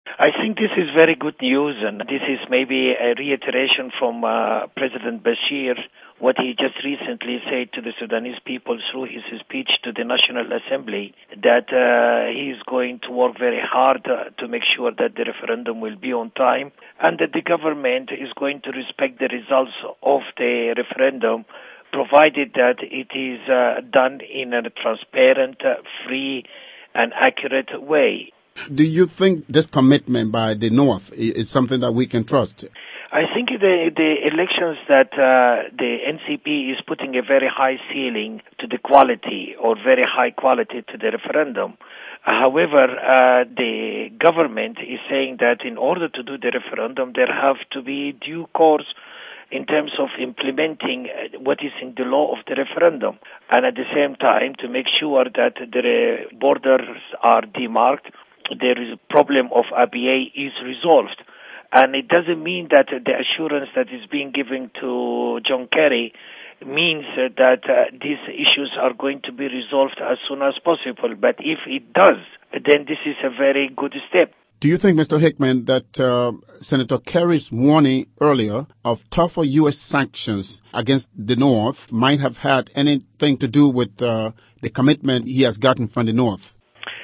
I think this is very good news, and this is maybe a reiteration from President Bashir, what he just recently said to the Sudanese people through his speech to the National Assembly, that he is going to work very hard to make sure that the referendum will be on time, and that the government is going to respect the results of the referendum, provided that it is done in a transparent, free, and accurate way. Do you think this commitment by the North is something that we can trust? I think the elections that the NCP is putting a very high ceiling to the quality or very high quality to the referendum. However, the government is saying that in order to do the referendum, there have to be due course in terms of implementing what is in the law of the referendum, and at the same time to make sure that the borders are demarked, there is a problem of ABA is resolved. And it doesn't mean that the assurance that is being given to John Kerry means that these issues are going to be resolved as soon as possible. But if it does, then this is a very good step. Do you think, Mr. Hickman, that Senator Kerry's warning earlier of tougher U.S. sanctions against the North might have had anything to do with the commitment he has gotten from the North?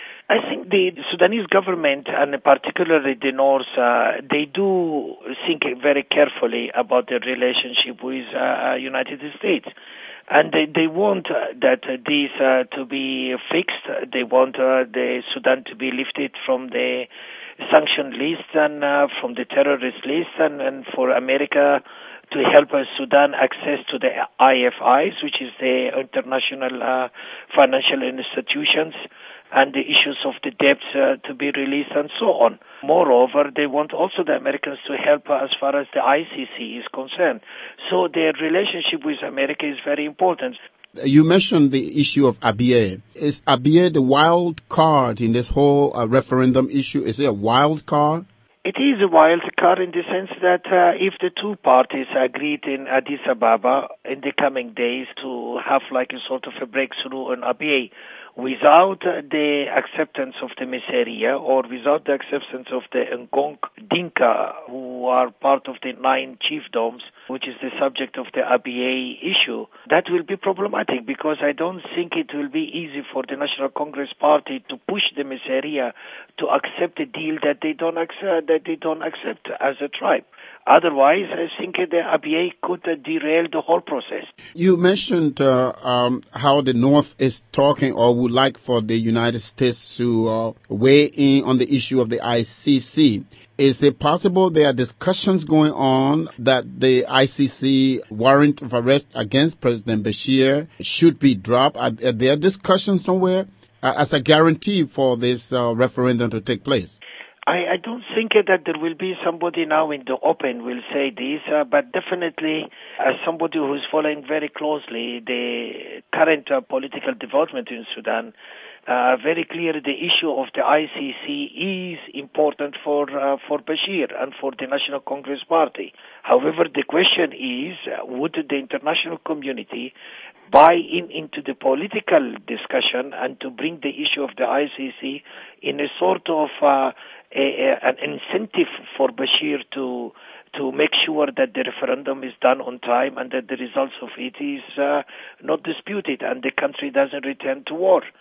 I think the Sudanese government, and particularly the North, they do think very carefully about their relationship with United States. And they want that this to be fixed. They want the Sudan to be lifted from the sanction list and from the terrorist list, and for America to help Sudan access to the IFIs, which is the international financial institutions, and the issues of the debts to be released and so on. Moreover, they want also the Americans to help as far as the ICC is concerned. So their relationship with America is very important. You mentioned the issue of ABA. Is ABA the wild card in this whole referendum issue? Is it a wild card? It is a wild card in the sense that if the two parties agreed in Addis Ababa in the coming days to have like a sort of a breakthrough on ABA, without the acceptance of the Miseria or without the acceptance of the Ngong Dinka, who are part of the 9 chiefdoms, which is the subject of the ABA issue, that will be problematic because I don't think it will be easy for the National Congress Party to push the Miseria to accept a deal that they don't accept as a tribe. Otherwise, I think the ABA could derail the whole process. You mentioned how the North is talking or would like for the United States to weigh in on the issue of the ICC. Is it possible there are discussions going on that the ICC warrant of arrest against President Bashir should be dropped? Are there discussions somewhere as a guarantee for this referendum to take place? I don't think that there will be somebody now in the open will say this, but definitely as somebody who's following very closely the current political development in Sudan, very clear the issue of the ICC is important for Bashir and for the National Congress Party. However, the question is, would the international community buy into the political discussion and to bring the issue of the ICC in a sort of an incentive for Bashir to make sure that the referendum is done on time and that the results of it is not disputed and the country doesn't return to war.